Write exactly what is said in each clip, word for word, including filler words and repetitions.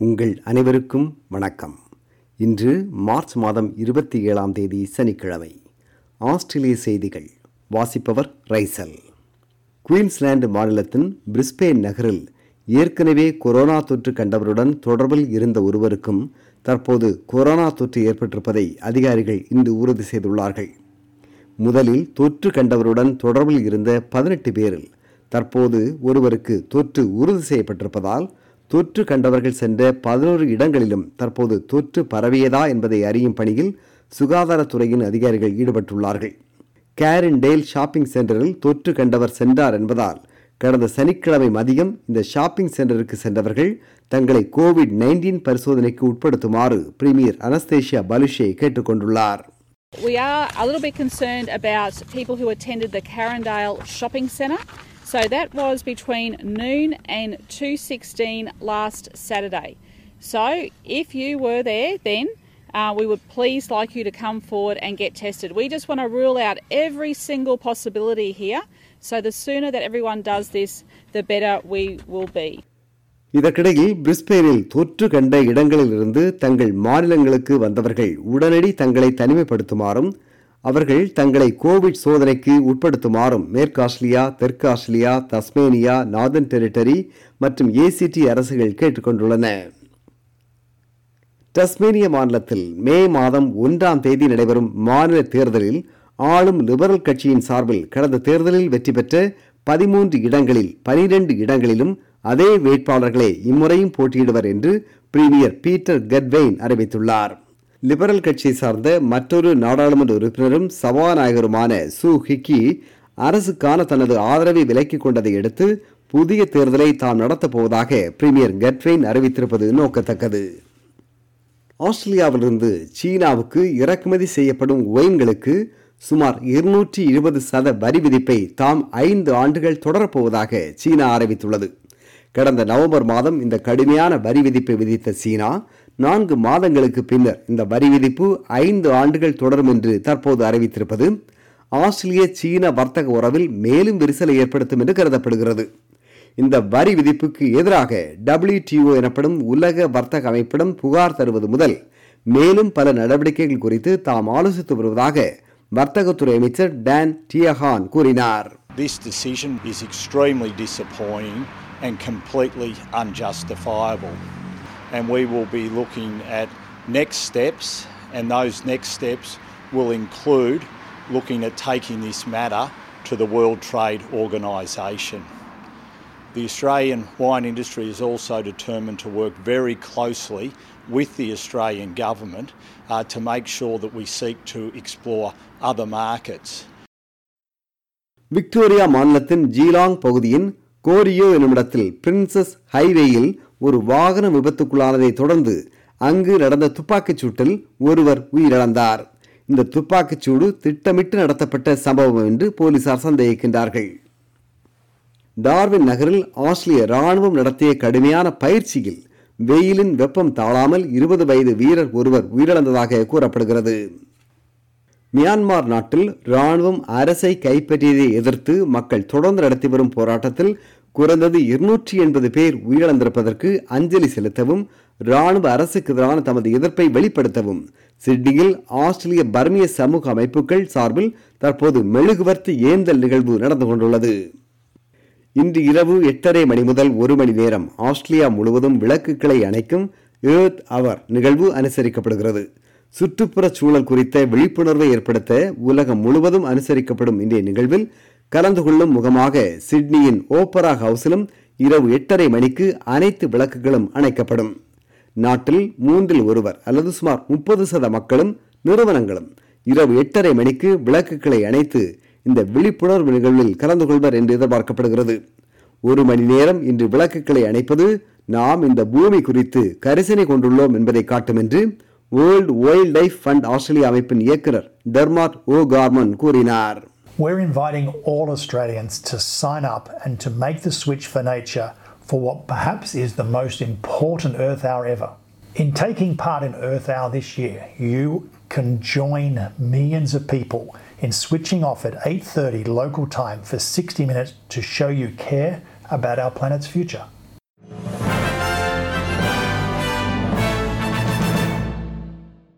உங்கள் அனைவருக்கும் வணக்கம். இன்று மார்ச் மாதம் இருபத்தி ஏழாம் தேதி சனிக்கிழமை. ஆஸ்திரேலிய செய்திகள் வாசிப்பவர் ரைசல். குயின்ஸ்லாந்து மாநிலத்தின் பிரிஸ்பேன் நகரில் ஏற்கனவே கொரோனா தொற்று கண்டவருடன் தொடர்பில் இருந்த ஒருவருக்கும் தற்போது கொரோனா தொற்று ஏற்பட்டிருப்பதை அதிகாரிகள் இன்று உறுதி செய்துள்ளார்கள். முதலில் தொற்று கண்டவருடன் தொடர்பில் இருந்த பதினெட்டு பேரில் தற்போது ஒருவருக்கு தொற்று உறுதி செய்யப்பட்டிருப்பதால் தொற்று கண்டவர்கள் சென்ற பதினோரு இடங்களிலும் தற்போது தொற்று பரவியதா என்பதை அறியும் பணியில் சுகாதாரத்துறையின் அதிகாரிகள் ஈடுபட்டுள்ளார்கள். கேரின்டேல் ஷாப்பிங் சென்டரில் தொற்று கண்டவர் சென்றார் என்பதால் கடந்த சனிக்கிழமை மதியம் இந்த ஷாப்பிங் சென்டருக்கு சென்றவர்கள் தங்களை கோவிட் நைன்டீன் பரிசோதனைக்கு உட்படுத்துமாறு பிரீமியர் அனஸ்தேஷியா பலுஷே கேட்டுக்கொண்டுள்ளார். We are a little bit concerned about people who attended the Carindale shopping centre. So that was between noon and two sixteen last Saturday. So if you were there then, uh, we would please like you to come forward and get tested. We just want to rule out every single possibility here. So the sooner that everyone does this, the better we will be. இதற்கிடையில் பிரிஸ்பேனில் தொற்று கண்ட இடங்களிலிருந்து தங்கள் மாநிலங்களுக்கு வந்தவர்கள் உடனடி தங்களை தனிமைப்படுத்துமாறும் அவர்கள் தங்களை கோவிட் சோதனைக்கு உட்படுத்துமாறும் மேற்கு ஆஸ்திரேலியா, தெற்கு ஆஸ்திரேலியா, தஸ்மேனியா, நார்தர்ன் டெரிட்டரி மற்றும் ஏசிடி அரசுகள் கேட்டுக்கொண்டுள்ளன. தஸ்மேனிய மாநிலத்தில் மே மாதம் ஒன்றாம் தேதி நடைபெறும் மாநில தேர்தலில் ஆளும் லிபரல் கட்சியின் சார்பில் கடந்த தேர்தலில் வெற்றி பெற்ற பதிமூன்று இடங்களில் பனிரெண்டு இடங்களிலும் அதே வேட்பாளர்களே இம்முறையும் போட்டியிடுவர் என்று பிரீமியர் பீட்டர் கட்வெயின் அறிவித்துள்ளார். லிபரல் கட்சியை சார்ந்த மற்றொரு நாடாளுமன்ற உறுப்பினரும் சபாநாயகருமான சூ ஹிக்கி அரசுக்கான தனது ஆதரவை விலக்கிக் கொண்டதை அடுத்து புதிய தேர்தலை தாம் நடத்தப் போவதாக பிரீமியர் கட்வெயின் அறிவித்திருப்பது நோக்கத்தக்கது. ஆஸ்திரேலியாவிலிருந்து சீனாவுக்கு இறக்குமதி செய்யப்படும் ஒயின்களுக்கு சுமார் இருநூற்றி இருபது சத வரி விதிப்பை தாம் ஐந்து ஆண்டுகள் தொடரப்போவதாக சீனா அறிவித்துள்ளது. கடந்த நவம்பர் மாதம் இந்த கடுமையான வரி விதிப்பை விதித்த சீனா நான்கு மாதங்களுக்கு பின்னர் இந்த வரி விதிப்பு ஐந்து ஆண்டுகள் தொடரும் என்று தற்போது அறிவித்திருப்பது ஆஸ்திரேலிய சீன வர்த்தக உறவில் மேலும் விரிசலை ஏற்படுத்தும் என்று கருதப்படுகிறது. இந்த வரி விதிப்புக்கு எதிராக டபிள்யூடிஓ எனப்படும் உலக வர்த்தக அமைப்பிடம் புகார் தருவது முதல் மேலும் பல நடவடிக்கைகள் குறித்து தாம் ஆலோசித்து வருவதாக வர்த்தகத்துறை அமைச்சர் டான் டியஹான் கூறினார். This decision is extremely disappointing and completely unjustifiable. And we will be looking at next steps, and those next steps will include looking at taking this matter to the World Trade Organisation. The Australian wine industry is also determined to work very closely with the Australian government uh, to make sure that we seek to explore other markets. Victoria மாநிலத்தின் Geelong பகுதியின் choreo என்னுமிடத்தில் princess ஹைவேயில் ஒரு வாகன விபத்துக்குள்ளானதை தொடர்ந்து அங்கு நடந்த துப்பாக்கிச் சூட்டில் ஒருவர் உயிரிழந்தார். இந்த துப்பாக்கிச் சூடு திட்டமிட்டு நடத்தப்பட்ட சம்பவம் என்று போலீசார் சந்தேகிக்கின்றார்கள். டார்வின் நகரில் ஆஸ்திரேலிய ராணுவம் நடத்திய கடுமையான பயிற்சியில் வெயிலின் வெப்பம் தாழாமல் இருபது வயது வீரர் ஒருவர் உயிரிழந்ததாக கூறப்படுகிறது. மியான்மர் நாட்டில் ராணுவம் அரசை கைப்பற்றியதை எதிர்த்து மக்கள் தொடர்ந்து நடத்தி வரும் போராட்டத்தில் குறைந்தது இருநூற்றி எண்பது பேர் உயிரிழந்திருப்பதற்கு அஞ்சலி செலுத்தவும் ராணுவ அரசுக்கு எதிரான தமது எதிர்ப்பை வெளிப்படுத்தவும் சிட்னியில் ஆஸ்திரேலிய பர்மிய சமூக அமைப்புகள் சார்பில் தற்போது மெழுகுவர்த்தி ஏந்தல் நிகழ்வு நடந்து கொண்டுள்ளது. இன்று இரவு எட்டரை மணி முதல் ஒரு மணி நேரம் ஆஸ்திரேலியா முழுவதும் விளக்குகளை அணைக்கும் ஏர்த் அவர் நிகழ்வு அனுசரிக்கப்படுகிறது. சுற்றுப்புற சூழல் குறித்த விழிப்புணர்வை ஏற்படுத்த உலகம் முழுவதும் அனுசரிக்கப்படும் இன்றைய நிகழ்வில் கலந்து கொள்ளும் முகமாக சிட்னியின் ஓப்பரா ஹவுஸிலும் இரவு எட்டரை மணிக்கு அனைத்து விளக்குகளும் அணைக்கப்படும். நாட்டில் மூன்றில் ஒருவர் அல்லது சுமார் முப்பது சத மக்களும் நிறுவனங்களும் இரவு எட்டரை மணிக்கு விளக்குகளை அணைத்து இந்த விழிப்புணர்வு நிகழ்வில் கலந்து கொள்வர் என்று எதிர்பார்க்கப்படுகிறது. ஒரு மணி நேரம் இன்று விளக்குகளை அணைப்பது நாம் இந்த பூமி குறித்து கரிசனை கொண்டுள்ளோம் என்பதை காட்டும் என்று world wildlife fund Australia அமைப்பின் இயக்குனர் டெர்மாட் ஓ கார்மன் கூறினார். We're inviting all Australians to sign up and to make the switch for nature for what perhaps is the most important Earth Hour ever. In taking part in Earth Hour this year, you can join millions of people in switching off at eight thirty local time for sixty minutes to show you care about our planet's future.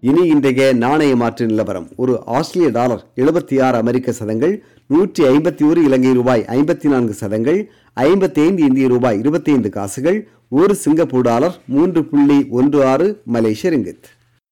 இனி இன்றைய நாணய மாற்று நிலவரம். ஒரு ஆஸ்திரேலிய dollar எழுபத்தி ஆறு அமெரிக்க சதங்கள், நூற்றி ஐம்பத்தி ஒரு இலங்கை ரூபாய் ஐம்பத்தி நான்கு சதங்கள், ஐம்பத்தி ஐந்து இந்திய ரூபாய் இருபத்தி ஐந்து காசுகள், ஒரு சிங்கப்பூர் டாலர் மூன்று புள்ளி ஒன்று ஆறு மலேசிய ரிங்கித்.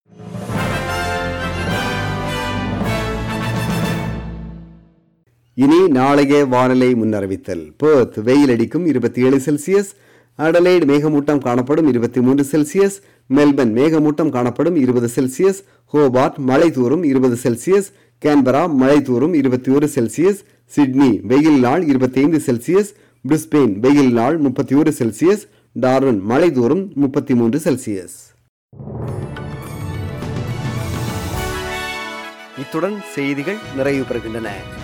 இனி நாளைய வானிலை முன்னறிவித்தல். பெர்த் வெயில் அடிக்கும் இருபத்தி ஏழு செல்சியஸ், அடலைட் மேகமூட்டம் காணப்படும் இருபத்தி மூன்று செல்சியஸ், மெல்பர்ன் மேகமூட்டம் காணப்படும் இருபது செல்சியஸ், ஹோபார்ட் மழை தூறும் இருபது செல்சியஸ், கேன்பரா மழை தூறும் இருபத்தி ஒரு செல்சியஸ், சிட்னி வெயில் நாள் இருபத்தி ஐந்து செல்சியஸ், பிரிஸ்பெயின் வெயில் நாள் முப்பத்தி ஒரு செல்சியஸ், டார்வின் மழை தூறும் முப்பத்தி மூன்று செல்சியஸ். இத்துடன் செய்திகள் நிறைவு பெறுகின்றன.